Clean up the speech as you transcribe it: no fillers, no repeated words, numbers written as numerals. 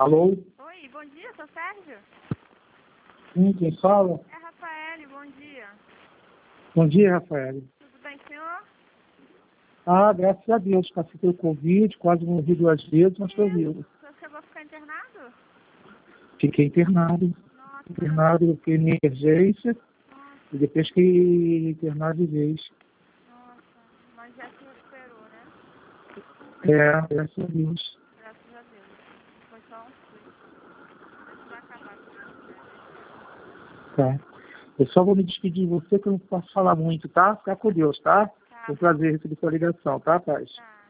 Alô? Oi, bom dia, sou Sérgio. Sim, quem fala? É Rafael, bom dia. Bom dia, Rafael. Tudo bem, senhor? Ah, graças a Deus, passei pelo Covid, quase morri 2 vezes, mas estou vivo. O senhor chegou a ficar internado? Fiquei internado. Nossa, Eu fiquei em emergência nossa, e depois fiquei internado de vez. nossa. Mas já se recuperou, né? Graças a Deus. Graças a Deus. Foi só um susto. Isso vai acabar com isso. Tá. Eu só vou me despedir de você, que eu não posso falar muito, tá? Fica com Deus, tá? Tá Foi um bom, prazer receber sua ligação, tá, Paz? tá.